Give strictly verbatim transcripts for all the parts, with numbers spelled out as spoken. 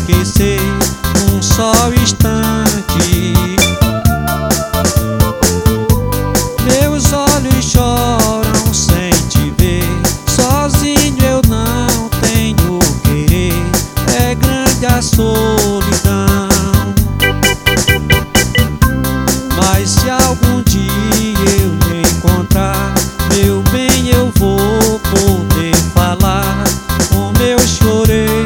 esquecer um só instante. Meus olhos choram sem te ver, sozinho eu não tenho querer, é grande a solidão. Mas se algum dia eu me encontrar, meu bem, eu vou poder falar como eu chorei.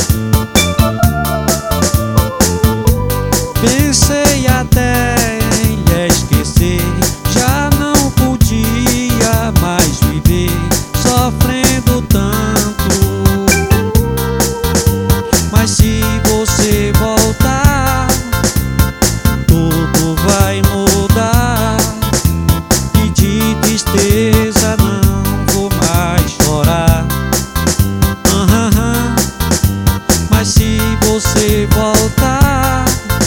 Pensei até em lhe esquecer, já não podia mais viver sofrendo tanto. Mas se você voltar, tudo vai mudar, e de tristeza não vou mais chorar. Uhum. Mas se você voltar,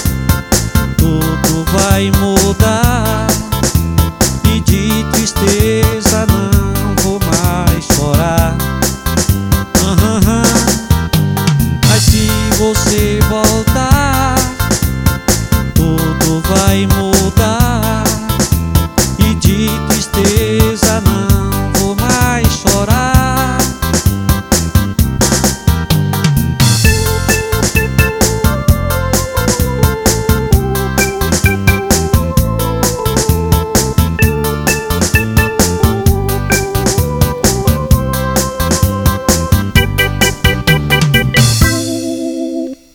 tudo vai mudar, e de tristeza não vou mais chorar. Uhum. Mas se você voltar, tudo vai mudar, e de tristeza